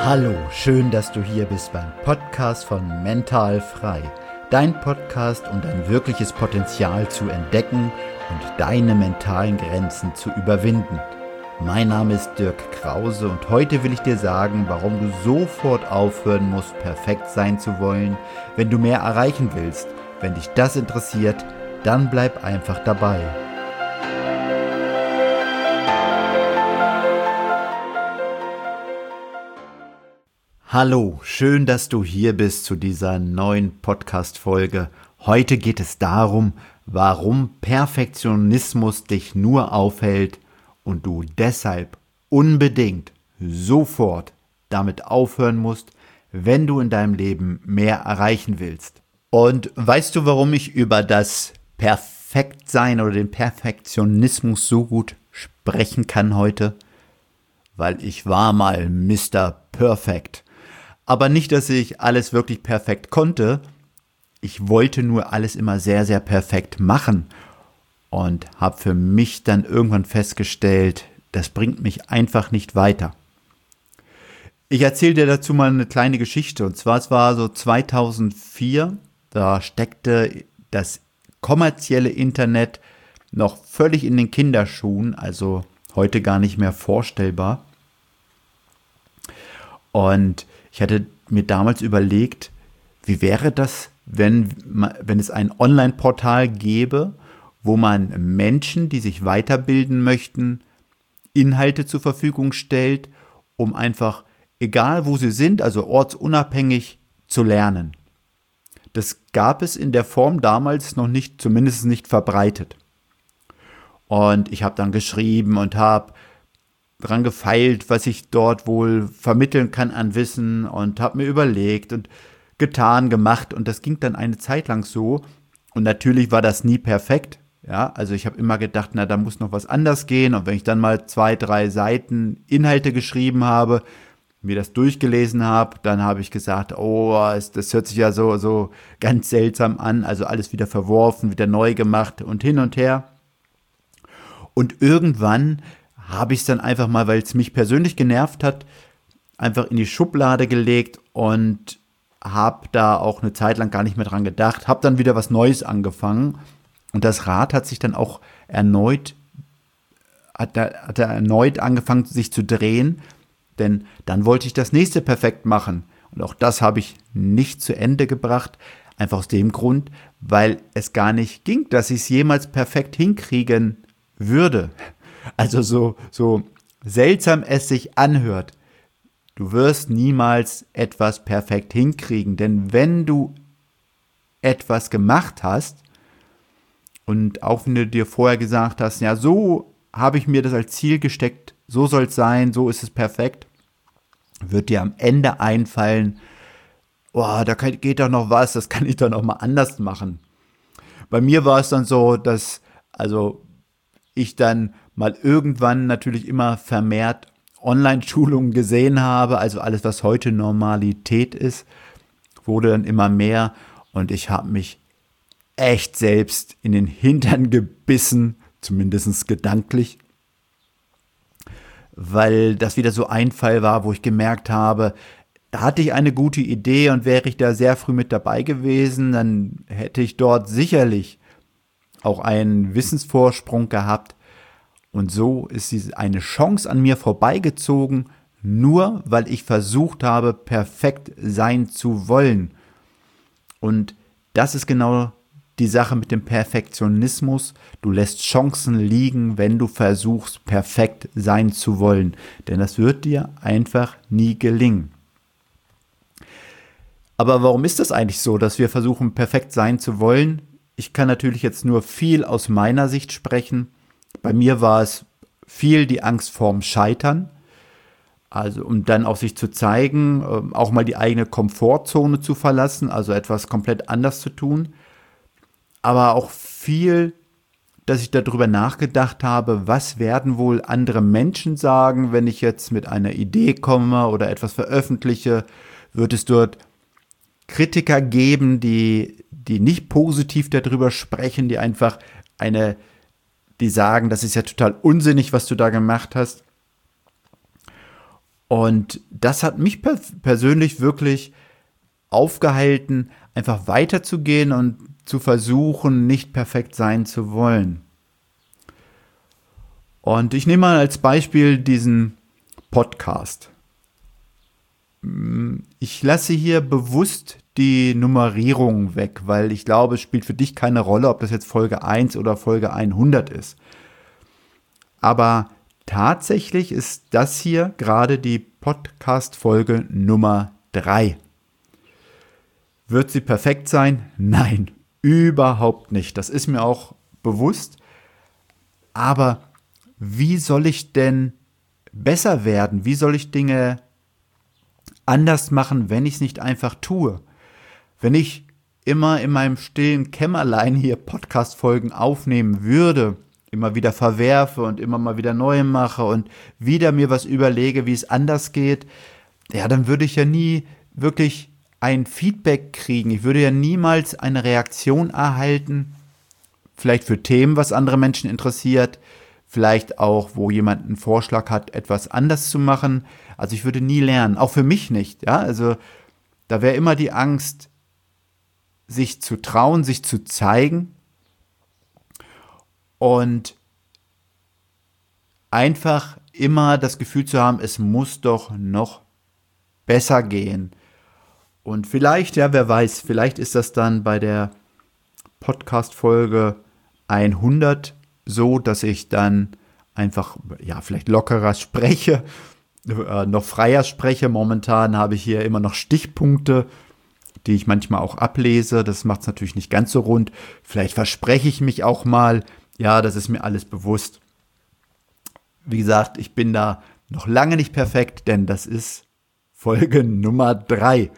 Hallo, schön, dass du hier bist beim Podcast von Mental Frei. Dein Podcast, um dein wirkliches Potenzial zu entdecken und deine mentalen Grenzen zu überwinden. Mein Name ist Dirk Krause und heute will ich dir sagen, warum du sofort aufhören musst, perfekt sein zu wollen, wenn du mehr erreichen willst. Wenn dich das interessiert, dann bleib einfach dabei. Hallo, schön, dass du hier bist zu dieser neuen Podcast-Folge. Heute geht es darum, warum Perfektionismus dich nur aufhält und du deshalb unbedingt sofort damit aufhören musst, wenn du in deinem Leben mehr erreichen willst. Und weißt du, warum ich über das Perfektsein oder den Perfektionismus so gut sprechen kann heute? Weil ich war mal Mr. Perfect. Aber nicht, dass ich alles wirklich perfekt konnte. Ich wollte nur alles immer sehr, sehr perfekt machen und habe für mich dann irgendwann festgestellt, das bringt mich einfach nicht weiter. Ich erzähle dir dazu mal eine kleine Geschichte. Und zwar, es war so 2004, da steckte das kommerzielle Internet noch völlig in den Kinderschuhen, also heute gar nicht mehr vorstellbar. Und ich hatte mir damals überlegt, wie wäre das, wenn es ein Online-Portal gäbe, wo man Menschen, die sich weiterbilden möchten, Inhalte zur Verfügung stellt, um einfach, egal wo sie sind, also ortsunabhängig, zu lernen. Das gab es in der Form damals noch nicht, zumindest nicht verbreitet. Und ich habe dann geschrieben und habe dran gefeilt, was ich dort wohl vermitteln kann an Wissen und habe mir überlegt und getan, gemacht und das ging dann eine Zeit lang so und natürlich war das nie perfekt, ja, also ich habe immer gedacht, na, da muss noch was anders gehen und wenn ich dann mal 2, 3 Seiten Inhalte geschrieben habe, mir das durchgelesen habe, dann habe ich gesagt, oh, das hört sich ja so ganz seltsam an, also alles wieder verworfen, wieder neu gemacht und hin und her und irgendwann habe ich es dann einfach mal, weil es mich persönlich genervt hat, einfach in die Schublade gelegt und habe da auch eine Zeit lang gar nicht mehr dran gedacht, habe dann wieder was Neues angefangen und das Rad hat sich dann auch erneut angefangen sich zu drehen, denn dann wollte ich das nächste perfekt machen und auch das habe ich nicht zu Ende gebracht, einfach aus dem Grund, weil es gar nicht ging, dass ich es jemals perfekt hinkriegen würde. Also so seltsam es sich anhört, du wirst niemals etwas perfekt hinkriegen, denn wenn du etwas gemacht hast und auch wenn du dir vorher gesagt hast, ja, so habe ich mir das als Ziel gesteckt, so soll es sein, so ist es perfekt, wird dir am Ende einfallen, oh, geht doch noch was, das kann ich doch noch mal anders machen. Bei mir war es dann so, dass ich dann mal irgendwann natürlich immer vermehrt Online-Schulungen gesehen habe, also alles, was heute Normalität ist, wurde dann immer mehr und ich habe mich echt selbst in den Hintern gebissen, zumindest gedanklich, weil das wieder so ein Fall war, wo ich gemerkt habe, da hatte ich eine gute Idee und wäre ich da sehr früh mit dabei gewesen, dann hätte ich dort sicherlich auch einen Wissensvorsprung gehabt. Und so ist eine Chance an mir vorbeigezogen, nur weil ich versucht habe, perfekt sein zu wollen. Und das ist genau die Sache mit dem Perfektionismus. Du lässt Chancen liegen, wenn du versuchst, perfekt sein zu wollen. Denn das wird dir einfach nie gelingen. Aber warum ist das eigentlich so, dass wir versuchen, perfekt sein zu wollen? Ich kann natürlich jetzt nur viel aus meiner Sicht sprechen. Bei mir war es viel die Angst vorm Scheitern, also um dann auch sich zu zeigen, auch mal die eigene Komfortzone zu verlassen, also etwas komplett anders zu tun. Aber auch viel, dass ich darüber nachgedacht habe, was werden wohl andere Menschen sagen, wenn ich jetzt mit einer Idee komme oder etwas veröffentliche, wird es dort Kritiker geben, die nicht positiv darüber sprechen, die einfach die sagen, das ist ja total unsinnig, was du da gemacht hast. Und das hat mich persönlich wirklich aufgehalten, einfach weiterzugehen und zu versuchen, nicht perfekt sein zu wollen. Und ich nehme mal als Beispiel diesen Podcast. Ich lasse hier bewusst die Nummerierung weg, weil ich glaube, es spielt für dich keine Rolle, ob das jetzt Folge 1 oder Folge 100 ist. Aber tatsächlich ist das hier gerade die Podcast-Folge Nummer 3. Wird sie perfekt sein? Nein, überhaupt nicht. Das ist mir auch bewusst. Aber wie soll ich denn besser werden? Wie soll ich Dinge anders machen, wenn ich es nicht einfach tue? Wenn ich immer in meinem stillen Kämmerlein hier Podcast-Folgen aufnehmen würde, immer wieder verwerfe und immer mal wieder neu mache und wieder mir was überlege, wie es anders geht, ja, dann würde ich ja nie wirklich ein Feedback kriegen. Ich würde ja niemals eine Reaktion erhalten, vielleicht für Themen, was andere Menschen interessiert, vielleicht auch, wo jemand einen Vorschlag hat, etwas anders zu machen. Also ich würde nie lernen, auch für mich nicht. Ja? Also da wäre immer die Angst, sich zu trauen, sich zu zeigen und einfach immer das Gefühl zu haben, es muss doch noch besser gehen. Und vielleicht, ja, wer weiß, vielleicht ist das dann bei der Podcast-Folge 100 so, dass ich dann einfach, ja, vielleicht lockerer spreche, noch freier spreche. Momentan habe ich hier immer noch Stichpunkte, die ich manchmal auch ablese. Das macht es natürlich nicht ganz so rund. Vielleicht verspreche ich mich auch mal. Ja, das ist mir alles bewusst. Wie gesagt, ich bin da noch lange nicht perfekt, denn das ist Folge Nummer 3.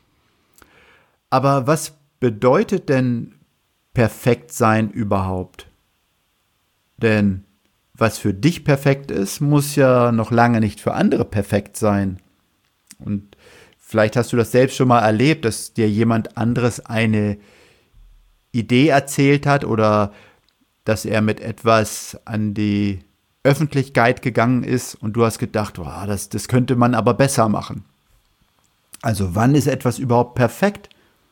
Aber was bedeutet denn perfekt sein überhaupt? Denn was für dich perfekt ist, muss ja noch lange nicht für andere perfekt sein. Und vielleicht hast du das selbst schon mal erlebt, dass dir jemand anderes eine Idee erzählt hat oder dass er mit etwas an die Öffentlichkeit gegangen ist und du hast gedacht, oh, das könnte man aber besser machen. Also wann ist etwas überhaupt perfekt?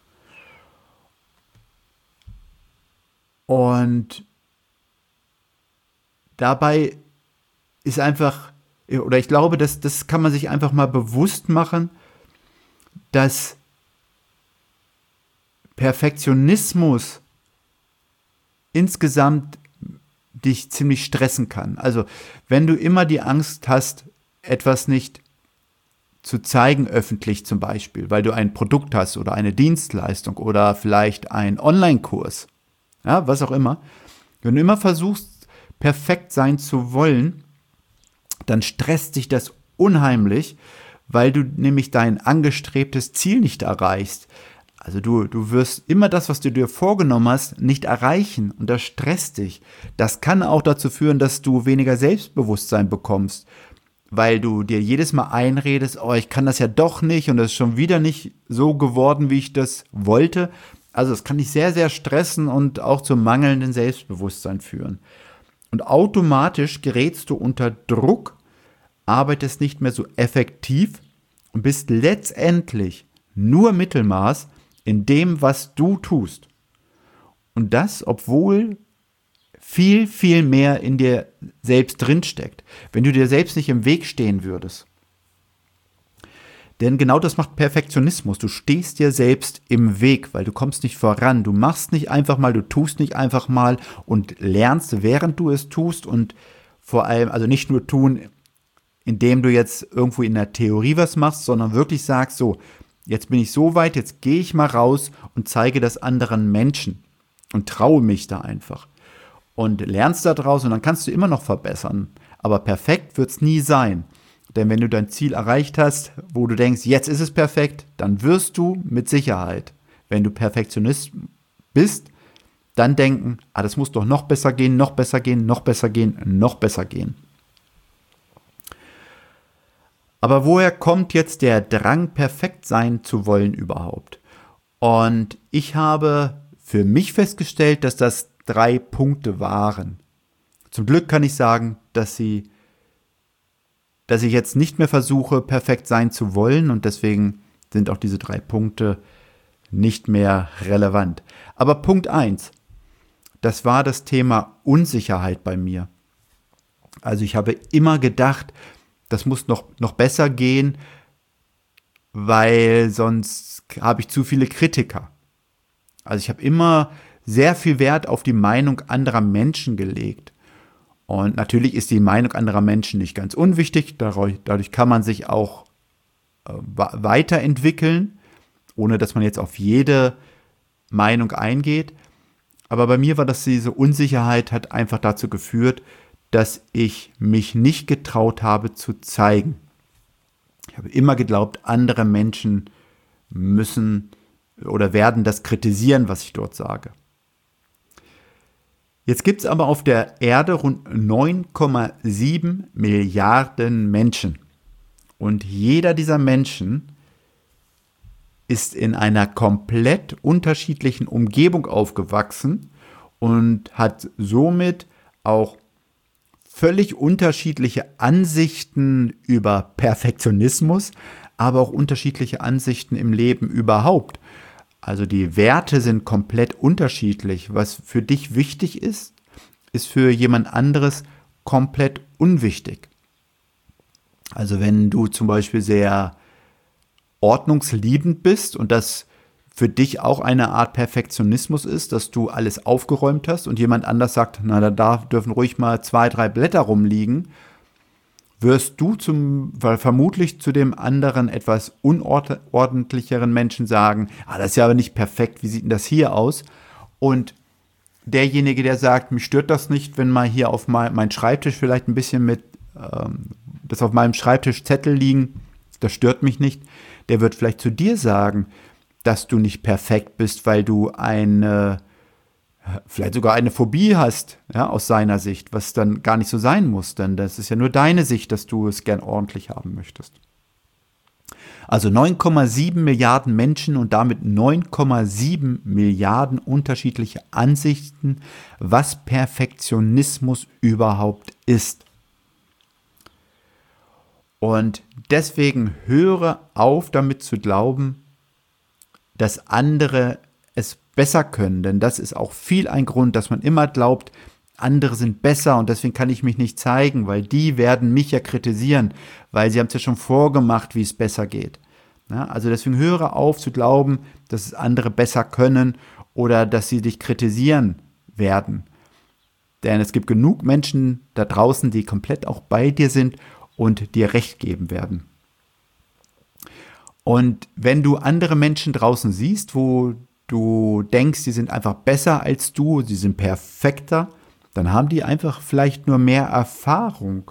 Und dabei ist einfach, oder ich glaube, das kann man sich einfach mal bewusst machen, dass Perfektionismus insgesamt dich ziemlich stressen kann. Also wenn du immer die Angst hast, etwas nicht zu zeigen öffentlich zum Beispiel, weil du ein Produkt hast oder eine Dienstleistung oder vielleicht einen Online-Kurs, ja, was auch immer, wenn du immer versuchst, perfekt sein zu wollen, dann stresst dich das unheimlich, weil du nämlich dein angestrebtes Ziel nicht erreichst. Also du wirst immer das, was du dir vorgenommen hast, nicht erreichen und das stresst dich. Das kann auch dazu führen, dass du weniger Selbstbewusstsein bekommst, weil du dir jedes Mal einredest, oh, ich kann das ja doch nicht und das ist schon wieder nicht so geworden, wie ich das wollte. Also das kann dich sehr, sehr stressen und auch zum mangelnden Selbstbewusstsein führen. Und automatisch gerätst du unter Druck, arbeitest nicht mehr so effektiv und bist letztendlich nur Mittelmaß in dem, was du tust. Und das, obwohl viel, viel mehr in dir selbst drinsteckt, wenn du dir selbst nicht im Weg stehen würdest. Denn genau das macht Perfektionismus. Du stehst dir selbst im Weg, weil du kommst nicht voran. Du machst nicht einfach mal, du tust nicht einfach mal und lernst, während du es tust und vor allem, also nicht nur tun, indem du jetzt irgendwo in der Theorie was machst, sondern wirklich sagst, so, jetzt bin ich so weit, jetzt gehe ich mal raus und zeige das anderen Menschen und traue mich da einfach. Und lernst da draus und dann kannst du immer noch verbessern. Aber perfekt wird es nie sein. Denn wenn du dein Ziel erreicht hast, wo du denkst, jetzt ist es perfekt, dann wirst du mit Sicherheit, wenn du Perfektionist bist, dann denken, das muss doch noch besser gehen, noch besser gehen, noch besser gehen, noch besser gehen. Aber woher kommt jetzt der Drang, perfekt sein zu wollen überhaupt? Und ich habe für mich festgestellt, dass das 3 Punkte waren. Zum Glück kann ich sagen, dass sie dass ich jetzt nicht mehr versuche, perfekt sein zu wollen, und deswegen sind auch diese 3 Punkte nicht mehr relevant. Aber Punkt 1, das war das Thema Unsicherheit bei mir. Also ich habe immer gedacht, das muss noch besser gehen, weil sonst habe ich zu viele Kritiker. Also ich habe immer sehr viel Wert auf die Meinung anderer Menschen gelegt. Und natürlich ist die Meinung anderer Menschen nicht ganz unwichtig. Dadurch kann man sich auch weiterentwickeln, ohne dass man jetzt auf jede Meinung eingeht. Aber bei mir war das, diese Unsicherheit hat einfach dazu geführt, dass ich mich nicht getraut habe zu zeigen. Ich habe immer geglaubt, andere Menschen müssen oder werden das kritisieren, was ich dort sage. Jetzt gibt es aber auf der Erde rund 9,7 Milliarden Menschen. Und jeder dieser Menschen ist in einer komplett unterschiedlichen Umgebung aufgewachsen und hat somit auch völlig unterschiedliche Ansichten über Perfektionismus, aber auch unterschiedliche Ansichten im Leben überhaupt. Also die Werte sind komplett unterschiedlich. Was für dich wichtig ist, ist für jemand anderes komplett unwichtig. Also wenn du zum Beispiel sehr ordnungsliebend bist und das für dich auch eine Art Perfektionismus ist, dass du alles aufgeräumt hast und jemand anders sagt, na, da dürfen ruhig mal 2, 3 Blätter rumliegen, wirst du vermutlich zu dem anderen etwas unordentlicheren Menschen sagen, das ist ja aber nicht perfekt, wie sieht denn das hier aus? Und derjenige, der sagt, mich stört das nicht, wenn mal hier auf mein Schreibtisch vielleicht ein bisschen dass auf meinem Schreibtisch Zettel liegen, das stört mich nicht, der wird vielleicht zu dir sagen, dass du nicht perfekt bist, weil du vielleicht sogar eine Phobie hast, ja, aus seiner Sicht, was dann gar nicht so sein muss, denn das ist ja nur deine Sicht, dass du es gern ordentlich haben möchtest. Also 9,7 Milliarden Menschen und damit 9,7 Milliarden unterschiedliche Ansichten, was Perfektionismus überhaupt ist. Und deswegen höre auf, damit zu glauben, dass andere es besser können, denn das ist auch viel ein Grund, dass man immer glaubt, andere sind besser und deswegen kann ich mich nicht zeigen, weil die werden mich ja kritisieren, weil sie haben es ja schon vorgemacht, wie es besser geht. Ja, also deswegen höre auf zu glauben, dass es andere besser können oder dass sie dich kritisieren werden. Denn es gibt genug Menschen da draußen, die komplett auch bei dir sind und dir Recht geben werden. Und wenn du andere Menschen draußen siehst, wo du denkst, sie sind einfach besser als du, sie sind perfekter, dann haben die einfach vielleicht nur mehr Erfahrung.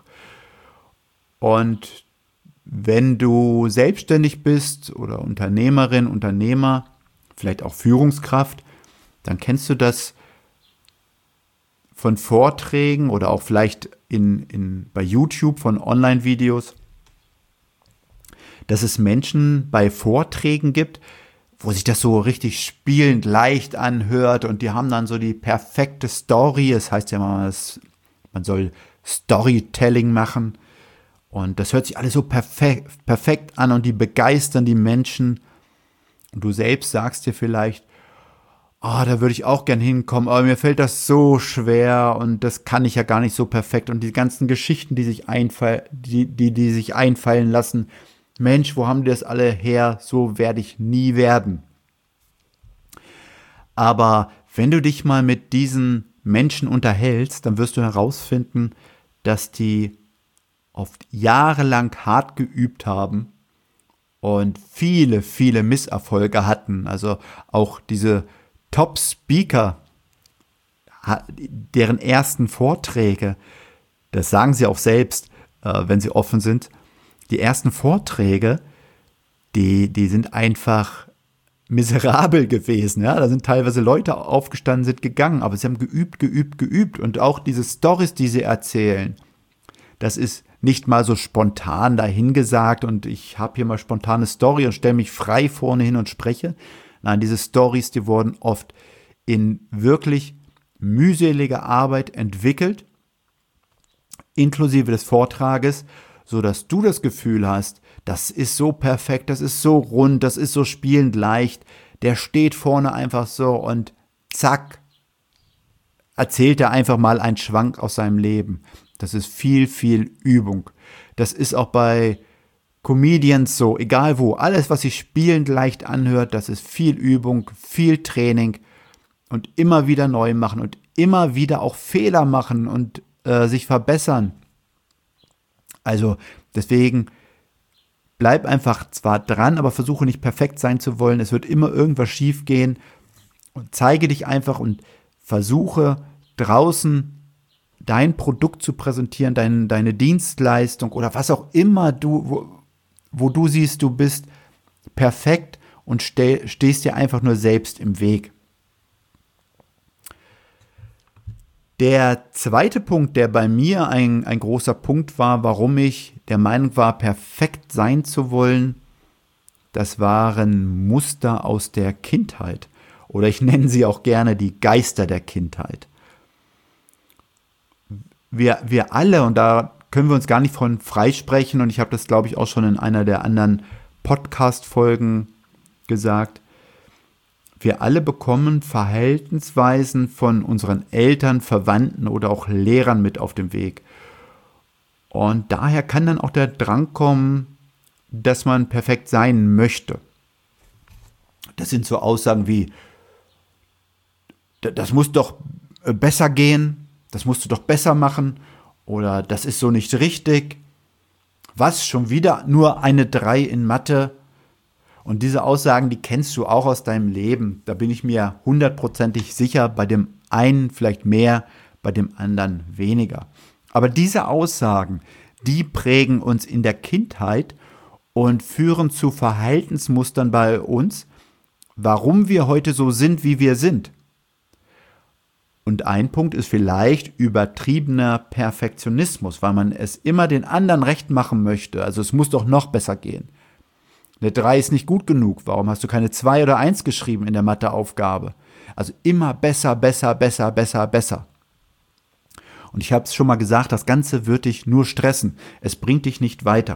Und wenn du selbstständig bist oder Unternehmerin, Unternehmer, vielleicht auch Führungskraft, dann kennst du das von Vorträgen oder auch vielleicht bei YouTube von Online-Videos, dass es Menschen bei Vorträgen gibt, wo sich das so richtig spielend leicht anhört und die haben dann so die perfekte Story. Es heißt ja mal, man soll Storytelling machen und das hört sich alles so perfekt an und die begeistern die Menschen. Und du selbst sagst dir vielleicht, da würde ich auch gern hinkommen, aber mir fällt das so schwer und das kann ich ja gar nicht so perfekt. Und die ganzen Geschichten, die sich einfallen lassen, Mensch, wo haben die das alle her? So werde ich nie werden. Aber wenn du dich mal mit diesen Menschen unterhältst, dann wirst du herausfinden, dass die oft jahrelang hart geübt haben und viele, viele Misserfolge hatten. Also auch diese Top-Speaker, deren ersten Vorträge, das sagen sie auch selbst, wenn sie offen sind, die ersten Vorträge, die sind einfach miserabel gewesen. Ja? Da sind teilweise Leute aufgestanden, sind gegangen, aber sie haben geübt. Und auch diese Storys, die sie erzählen, das ist nicht mal so spontan dahingesagt und ich habe hier mal spontane Story und stelle mich frei vorne hin und spreche. Nein, diese Storys, die wurden oft in wirklich mühseliger Arbeit entwickelt, inklusive des Vortrages, sodass du das Gefühl hast, das ist so perfekt, das ist so rund, das ist so spielend leicht, der steht vorne einfach so und zack, erzählt er einfach mal einen Schwank aus seinem Leben. Das ist viel, viel Übung. Das ist auch bei Comedians so, egal wo, alles, was sich spielend leicht anhört, das ist viel Übung, viel Training und immer wieder neu machen und immer wieder auch Fehler machen und sich verbessern. Also deswegen bleib einfach zwar dran, aber versuche nicht perfekt sein zu wollen. Es wird immer irgendwas schief gehen und zeige dich einfach und versuche draußen dein Produkt zu präsentieren, deine Dienstleistung oder was auch immer wo du siehst, du bist perfekt und stehst dir einfach nur selbst im Weg. Der zweite Punkt, der bei mir ein großer Punkt war, warum ich der Meinung war, perfekt sein zu wollen, das waren Muster aus der Kindheit. Oder ich nenne sie auch gerne die Geister der Kindheit. Wir alle, und da können wir uns gar nicht von freisprechen, und ich habe das, glaube ich, auch schon in einer der anderen Podcast-Folgen gesagt, wir alle bekommen Verhaltensweisen von unseren Eltern, Verwandten oder auch Lehrern mit auf dem Weg. Und daher kann dann auch der Drang kommen, dass man perfekt sein möchte. Das sind so Aussagen wie, das muss doch besser gehen, das musst du doch besser machen oder das ist so nicht richtig. Was, schon wieder nur eine 3 in Mathe? Und diese Aussagen, die kennst du auch aus deinem Leben. Da bin ich mir 100%ig sicher, bei dem einen vielleicht mehr, bei dem anderen weniger. Aber diese Aussagen, die prägen uns in der Kindheit und führen zu Verhaltensmustern bei uns, warum wir heute so sind, wie wir sind. Und ein Punkt ist vielleicht übertriebener Perfektionismus, weil man es immer den anderen recht machen möchte. Also es muss doch noch besser gehen. Eine 3 ist nicht gut genug. Warum hast du keine 2 oder 1 geschrieben in der Matheaufgabe? Also immer besser, besser, besser, besser, besser. Und ich habe es schon mal gesagt, das Ganze wird dich nur stressen. Es bringt dich nicht weiter.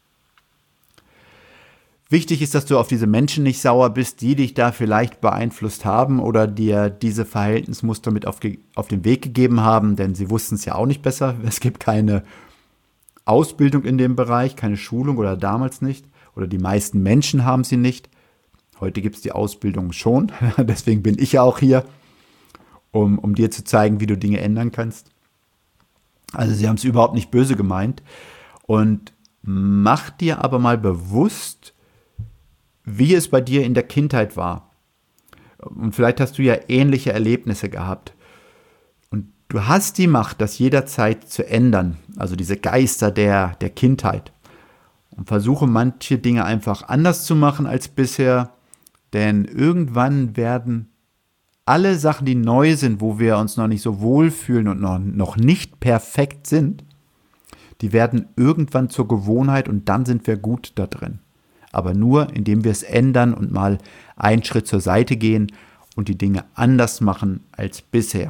Wichtig ist, dass du auf diese Menschen nicht sauer bist, die dich da vielleicht beeinflusst haben oder dir diese Verhaltensmuster mit auf den Weg gegeben haben, denn sie wussten es ja auch nicht besser. Es gibt keine Ausbildung in dem Bereich, keine Schulung oder damals nicht. Oder die meisten Menschen haben sie nicht. Heute gibt es die Ausbildung schon. Deswegen bin ich ja auch hier, um dir zu zeigen, wie du Dinge ändern kannst. Also sie haben es überhaupt nicht böse gemeint. Und mach dir aber mal bewusst, wie es bei dir in der Kindheit war. Und vielleicht hast du ja ähnliche Erlebnisse gehabt. Und du hast die Macht, das jederzeit zu ändern. Also diese Geister der Kindheit. Und versuche manche Dinge einfach anders zu machen als bisher. Denn irgendwann werden alle Sachen, die neu sind, wo wir uns noch nicht so wohlfühlen und noch nicht perfekt sind, die werden irgendwann zur Gewohnheit und dann sind wir gut da drin. Aber nur, indem wir es ändern und mal einen Schritt zur Seite gehen und die Dinge anders machen als bisher.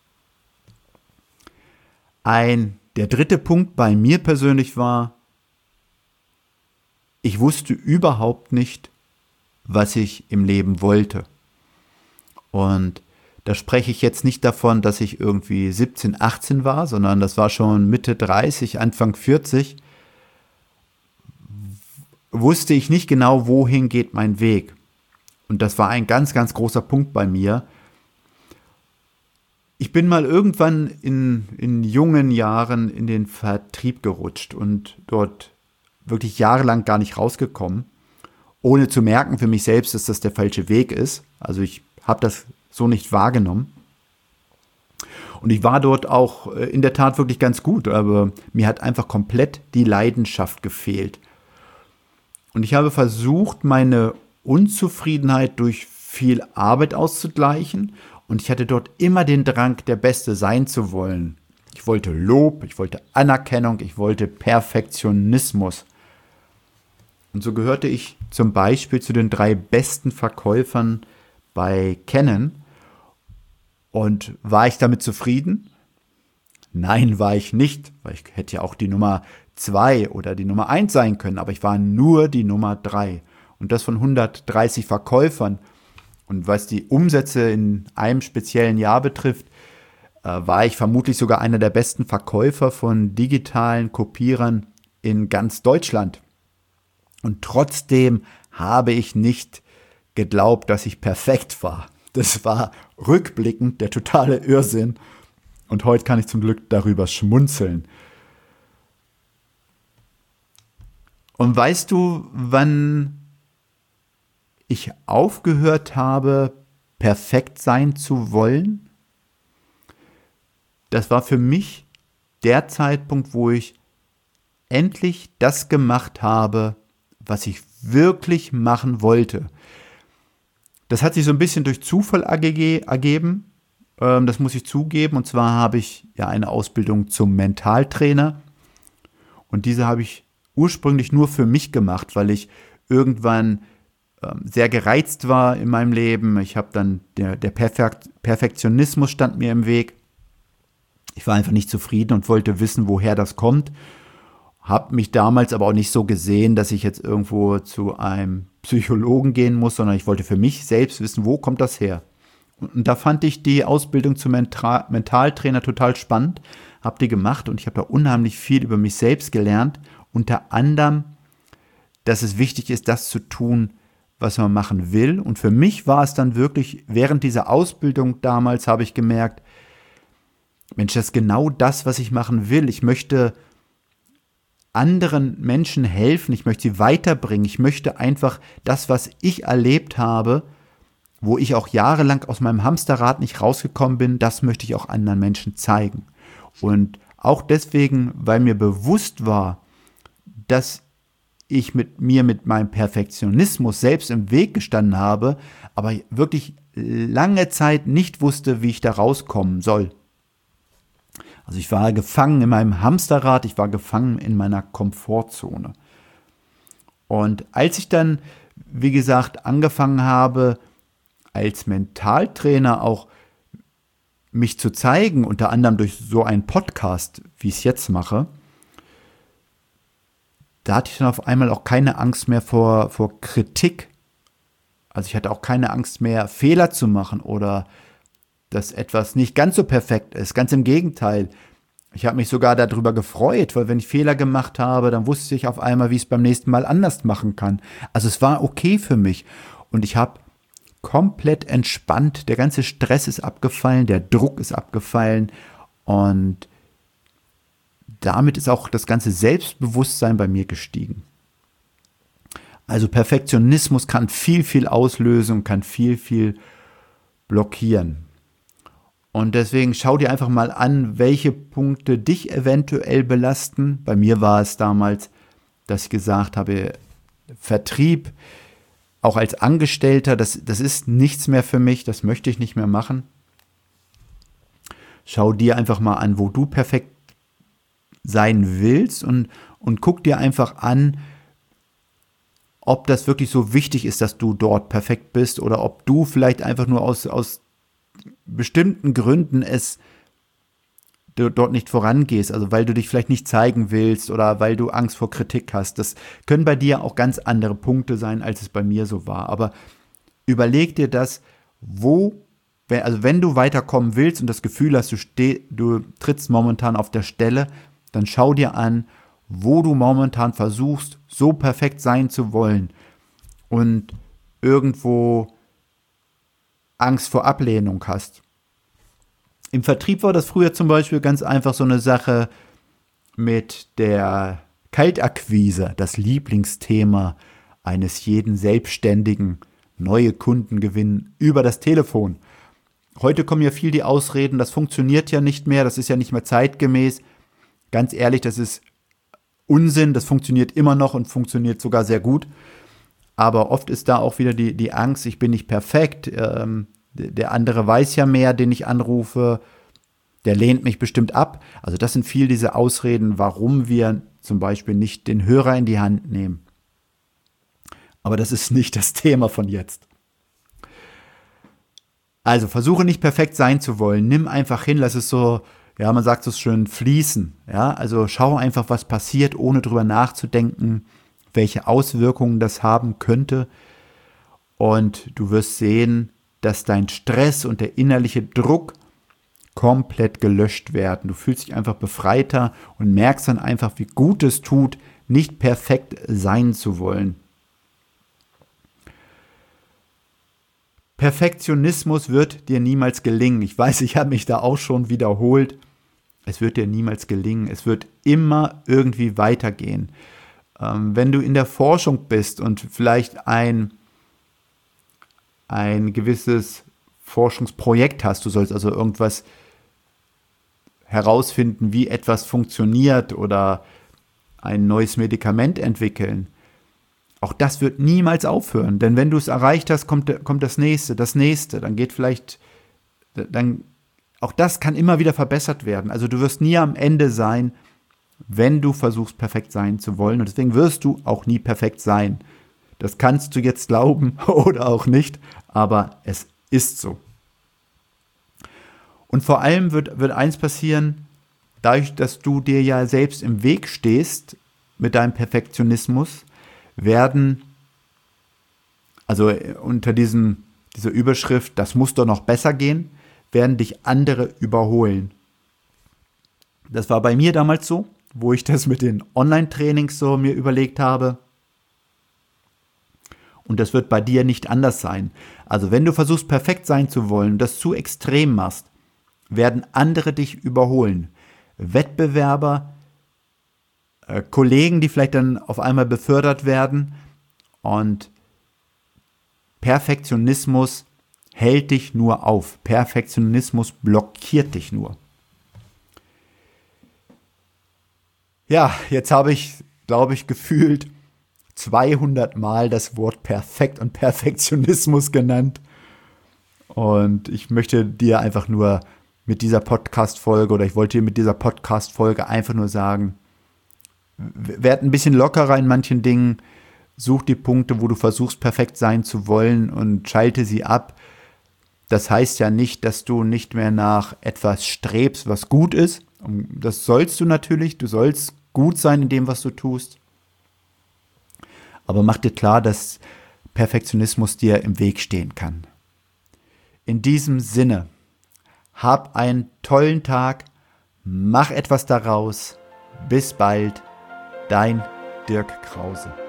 Der dritte Punkt bei mir persönlich war, ich wusste überhaupt nicht, was ich im Leben wollte. Und da spreche ich jetzt nicht davon, dass ich irgendwie 17, 18 war, sondern das war schon Mitte 30, Anfang 40. Wusste ich nicht genau, wohin geht mein Weg. Und das war ein ganz, ganz großer Punkt bei mir. Ich bin mal irgendwann in jungen Jahren in den Vertrieb gerutscht und dort wirklich jahrelang gar nicht rausgekommen, ohne zu merken für mich selbst, dass das der falsche Weg ist. Also ich habe das so nicht wahrgenommen. Und ich war dort auch in der Tat wirklich ganz gut, aber mir hat einfach komplett die Leidenschaft gefehlt. Und ich habe versucht, meine Unzufriedenheit durch viel Arbeit auszugleichen. Und ich hatte dort immer den Drang, der Beste sein zu wollen. Ich wollte Lob, ich wollte Anerkennung, ich wollte Perfektionismus. Und so gehörte ich zum Beispiel zu den 3 besten Verkäufern bei Canon. Und war ich damit zufrieden? Nein, war ich nicht, weil ich hätte ja auch die Nummer 2 oder die Nummer 1 sein können, aber ich war nur die Nummer 3. Und das von 130 Verkäufern. Und was die Umsätze in einem speziellen Jahr betrifft, war ich vermutlich sogar einer der besten Verkäufer von digitalen Kopierern in ganz Deutschland. Und trotzdem habe ich nicht geglaubt, dass ich perfekt war. Das war rückblickend der totale Irrsinn. Und heute kann ich zum Glück darüber schmunzeln. Und weißt du, wann ich aufgehört habe, perfekt sein zu wollen? Das war für mich der Zeitpunkt, wo ich endlich das gemacht habe, was ich wirklich machen wollte. Das hat sich so ein bisschen durch Zufall ergeben, das muss ich zugeben. Und zwar habe ich ja eine Ausbildung zum Mentaltrainer. Und diese habe ich ursprünglich nur für mich gemacht, weil ich irgendwann sehr gereizt war in meinem Leben. Ich habe dann, der Perfektionismus stand mir im Weg. Ich war einfach nicht zufrieden und wollte wissen, woher das kommt. Habe mich damals aber auch nicht so gesehen, dass ich jetzt irgendwo zu einem Psychologen gehen muss, sondern ich wollte für mich selbst wissen, wo kommt das her. Und da fand ich die Ausbildung zum Mentaltrainer total spannend, habe die gemacht und ich habe da unheimlich viel über mich selbst gelernt. Unter anderem, dass es wichtig ist, das zu tun, was man machen will. Und für mich war es dann wirklich, während dieser Ausbildung damals habe ich gemerkt, Mensch, das ist genau das, was ich machen will. Ich möchte anderen Menschen helfen, ich möchte sie weiterbringen. Ich möchte einfach das, was ich erlebt habe, wo ich auch jahrelang aus meinem Hamsterrad nicht rausgekommen bin, das möchte ich auch anderen Menschen zeigen. Und auch deswegen, weil mir bewusst war, dass ich mit meinem Perfektionismus selbst im Weg gestanden habe, aber wirklich lange Zeit nicht wusste, wie ich da rauskommen soll. Also ich war gefangen in meinem Hamsterrad, ich war gefangen in meiner Komfortzone. Und als ich dann, wie gesagt, angefangen habe, als Mentaltrainer auch mich zu zeigen, unter anderem durch so einen Podcast, wie ich es jetzt mache, da hatte ich dann auf einmal auch keine Angst mehr vor Kritik. Also ich hatte auch keine Angst mehr, Fehler zu machen oder dass etwas nicht ganz so perfekt ist. Ganz im Gegenteil. Ich habe mich sogar darüber gefreut, weil wenn ich Fehler gemacht habe, dann wusste ich auf einmal, wie ich es beim nächsten Mal anders machen kann. Also es war okay für mich. Und ich habe komplett entspannt. Der ganze Stress ist abgefallen, der Druck ist abgefallen. Und damit ist auch das ganze Selbstbewusstsein bei mir gestiegen. Also Perfektionismus kann viel, viel auslösen und kann viel, viel blockieren. Und deswegen schau dir einfach mal an, welche Punkte dich eventuell belasten. Bei mir war es damals, dass ich gesagt habe, Vertrieb, auch als Angestellter, das ist nichts mehr für mich, das möchte ich nicht mehr machen. Schau dir einfach mal an, wo du perfekt sein willst und guck dir einfach an, ob das wirklich so wichtig ist, dass du dort perfekt bist oder ob du vielleicht einfach nur aus bestimmten Gründen dort nicht vorangehst, also weil du dich vielleicht nicht zeigen willst oder weil du Angst vor Kritik hast. Das können bei dir auch ganz andere Punkte sein, als es bei mir so war. Aber überleg dir das, wenn du weiterkommen willst und das Gefühl hast, du trittst momentan auf der Stelle, dann schau dir an, wo du momentan versuchst, so perfekt sein zu wollen und irgendwo Angst vor Ablehnung hast. Im Vertrieb war das früher zum Beispiel ganz einfach so eine Sache mit der Kaltakquise, das Lieblingsthema eines jeden Selbstständigen, neue Kunden gewinnen über das Telefon. Heute kommen ja viel die Ausreden, das funktioniert ja nicht mehr, das ist ja nicht mehr zeitgemäß. Ganz ehrlich, das ist Unsinn, das funktioniert immer noch und funktioniert sogar sehr gut. Aber oft ist da auch wieder die Angst, ich bin nicht perfekt, der andere weiß ja mehr, den ich anrufe, der lehnt mich bestimmt ab. Also das sind viel diese Ausreden, warum wir zum Beispiel nicht den Hörer in die Hand nehmen. Aber das ist nicht das Thema von jetzt. Also versuche nicht perfekt sein zu wollen, nimm einfach hin, lass es so ja, man sagt so schön, fließen. Ja, also schau einfach, was passiert, ohne drüber nachzudenken, welche Auswirkungen das haben könnte. Und du wirst sehen, dass dein Stress und der innerliche Druck komplett gelöscht werden. Du fühlst dich einfach befreiter und merkst dann einfach, wie gut es tut, nicht perfekt sein zu wollen. Perfektionismus wird dir niemals gelingen. Ich weiß, ich habe mich da auch schon wiederholt. Es wird dir niemals gelingen. Es wird immer irgendwie weitergehen. Wenn du in der Forschung bist und vielleicht ein gewisses Forschungsprojekt hast, du sollst also irgendwas herausfinden, wie etwas funktioniert oder ein neues Medikament entwickeln. Auch das wird niemals aufhören, denn wenn du es erreicht hast, kommt das nächste, dann geht vielleicht, auch das kann immer wieder verbessert werden. Also du wirst nie am Ende sein, wenn du versuchst, perfekt sein zu wollen, und deswegen wirst du auch nie perfekt sein. Das kannst du jetzt glauben oder auch nicht, aber es ist so. Und vor allem wird eins passieren, dadurch, dass du dir ja selbst im Weg stehst mit deinem Perfektionismus, werden, also unter dieser Überschrift, das muss doch noch besser gehen, werden dich andere überholen. Das war bei mir damals so, wo ich das mit den Online-Trainings so mir überlegt habe. Und das wird bei dir nicht anders sein. Also wenn du versuchst, perfekt sein zu wollen und das zu extrem machst, werden andere dich überholen. Wettbewerber, Kollegen, die vielleicht dann auf einmal befördert werden, und Perfektionismus hält dich nur auf. Perfektionismus blockiert dich nur. Ja, jetzt habe ich, glaube ich, gefühlt 200 Mal das Wort perfekt und Perfektionismus genannt. Und ich möchte dir einfach nur mit dieser Podcast-Folge, oder ich wollte dir mit dieser Podcast-Folge einfach nur sagen, werd ein bisschen lockerer in manchen Dingen, such die Punkte, wo du versuchst, perfekt sein zu wollen, und schalte sie ab. Das heißt ja nicht, dass du nicht mehr nach etwas strebst, was gut ist. Das sollst du natürlich, du sollst gut sein in dem, was du tust. Aber mach dir klar, dass Perfektionismus dir im Weg stehen kann. In diesem Sinne, hab einen tollen Tag, mach etwas daraus. Bis bald, dein Dirk Krause.